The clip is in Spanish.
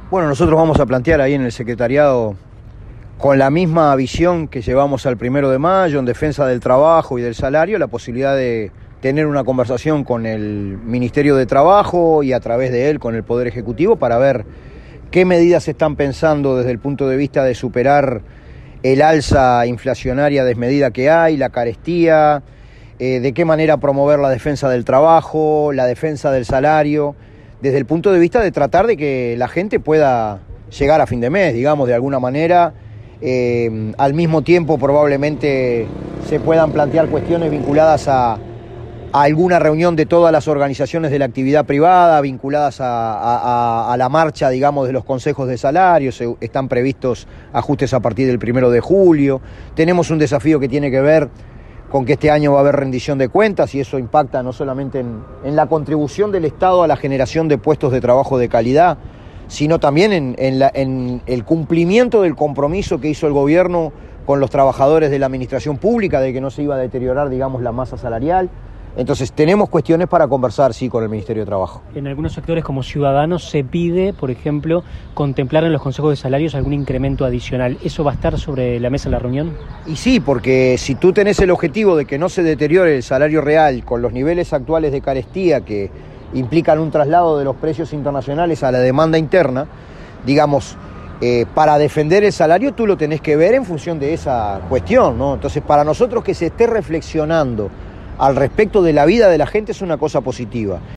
Bueno, nosotros vamos a plantear ahí en el secretariado, con la misma visión que llevamos al 1 de mayo, en defensa del trabajo y del salario, la posibilidad de tener una conversación con el Ministerio de Trabajo y a través de él con el Poder Ejecutivo para ver qué medidas se están pensando desde el punto de vista de superar el alza inflacionaria desmedida que hay, la carestía, de qué manera promover la defensa del trabajo, la defensa del salario, desde el punto de vista de tratar de que la gente pueda llegar a fin de mes, digamos, de alguna manera. Al mismo tiempo probablemente se puedan plantear cuestiones vinculadas a alguna reunión de todas las organizaciones de la actividad privada, vinculadas a la marcha, digamos, de los consejos de salarios. Están previstos ajustes a partir del 1 de julio. Tenemos un desafío que tiene que ver con que este año va a haber rendición de cuentas y eso impacta no solamente en la contribución del Estado a la generación de puestos de trabajo de calidad, sino también en el cumplimiento del compromiso que hizo el gobierno con los trabajadores de la administración pública, de que no se iba a deteriorar, digamos, la masa salarial. Entonces tenemos cuestiones para conversar, sí, con el Ministerio de Trabajo. En algunos sectores como Ciudadanos se pide, por ejemplo, contemplar en los consejos de salarios algún incremento adicional. ¿Eso va a estar sobre la mesa en la reunión? Y sí, porque si tú tenés el objetivo de que no se deteriore el salario real con los niveles actuales de carestía que implican un traslado de los precios internacionales a la demanda interna, digamos, para defender el salario tú lo tenés que ver en función de esa cuestión, ¿no? Entonces, para nosotros que se esté reflexionando al respecto de la vida de la gente es una cosa positiva.